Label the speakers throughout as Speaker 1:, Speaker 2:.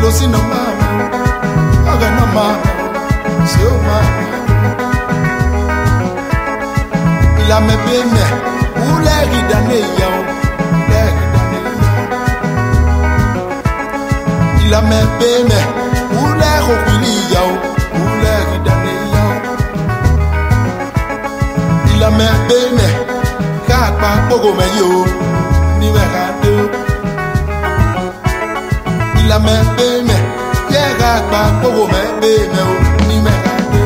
Speaker 1: si no mama, aga no mama, si o mama. Ila me beme, ule gidane yao, ule gidane yao. Ila me beme, ule rokwili yao, ule gidane yao. Ila me beme, kakpa pogo me yo, ni me kado. La me beme, yega pa pogo me beme o ni me kado.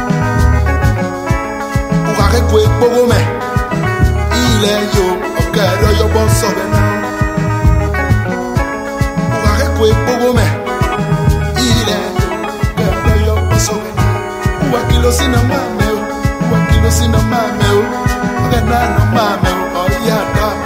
Speaker 1: Ukake kwe pogo me, ile yo okero yo bonso bena. Ukake kwe pogo me, ile yo okero yo bonso bena. Uwakilo sina mame o, uwakilo sina mame o, okena no mame o, oya dabo.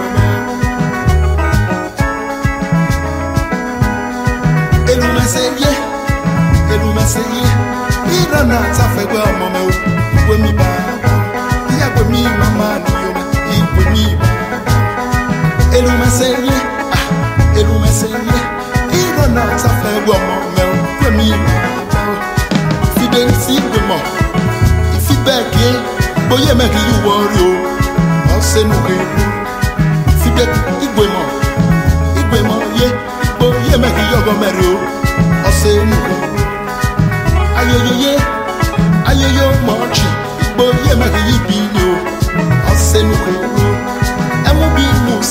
Speaker 1: Elu meseye, ina na tafegwe omome o, we mi ba, iya we mi mama ni yo, we mi ba. Elu meseye, ina na tafegwe omome o, we mi ba. Fidelity we mo, ifi bege, boye meki you worry o, ose no ke. Fidelity we mo ye, boye meki yo go meri o. Ayoyo mochi, boye maki yibino, asenuko. Emubi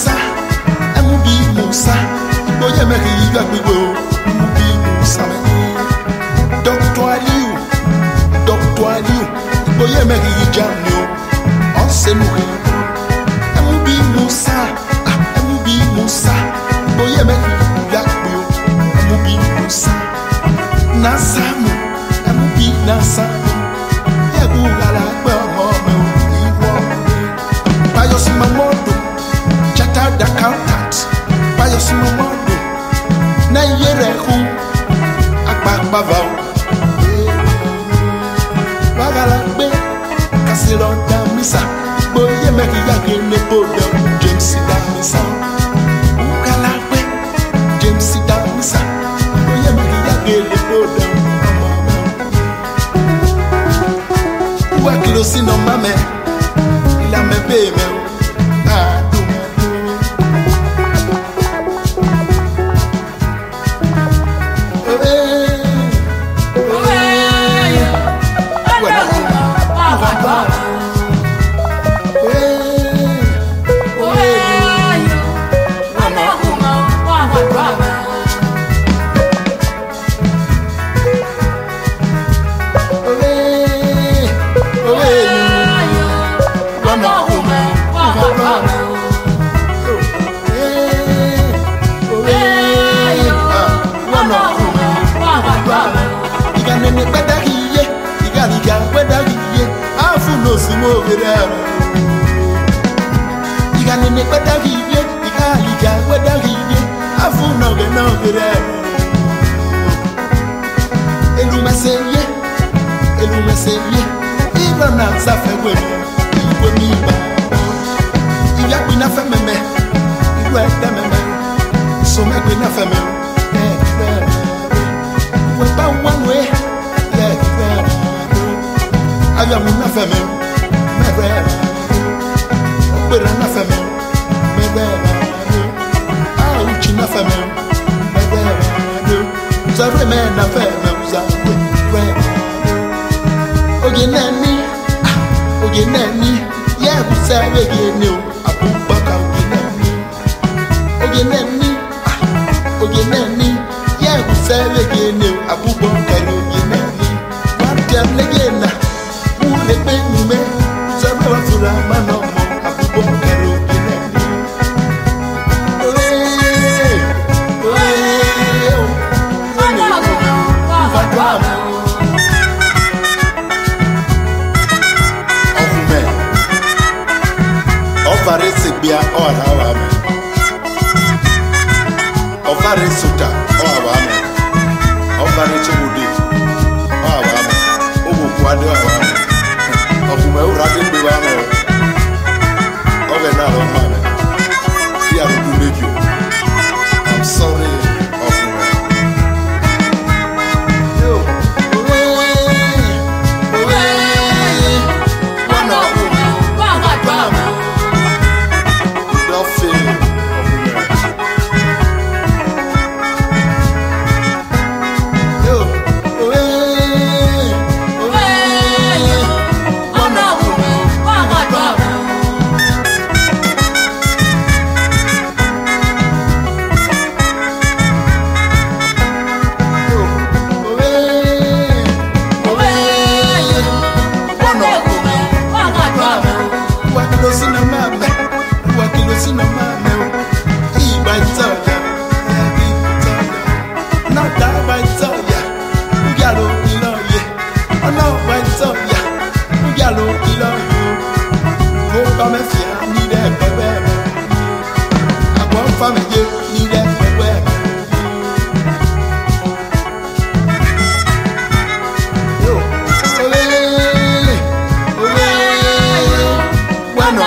Speaker 1: Musa, boye maki yigabigo, emubi Musa me. Dr. Aliu, boye maki yijamno, asenuko. Emubi Musa, boye maki yigabigo, emubi Musa. Nasamu, amubi nasamu. Yagu gala gbe omo me o iwo. Bayos Mamodo, chartered accountant. Bayos Mamodo, na yere hu agbagba va o. Bagala gbe kasiro damisa. Boye meki yage ne bodo James damisa. Bagala gbe James damisa. Boye meki yage ne bodo. Wakilo si no mame, ila me beme o. Elu meseye, iba na zafegwe mi ba. Iya kwina fememe, iwe dememe, so me kwina fememe. We ba wanwe, aya mu na fememe, me re. Obere na fememe, me re. Uchi na fememe, me re. Zare me na fememe, zare. Ogenani, yeah, who said again, no, Abubakar, Ogenani, yeah, who said again, no, Abubakar, one damn again, who let me, Sarah Suramano, Abubakar, Ovarese bia ora wame. Ovarese uta ora wame. Ovarese bude ora wame. Ogo kwade ora wame. Okume ura de be wame. Oge na ro wame. Fi aru meju. I'm sorry, Okume. family ni de pepe. Yo, ole, bueno,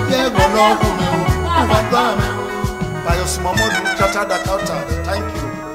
Speaker 1: Thank you.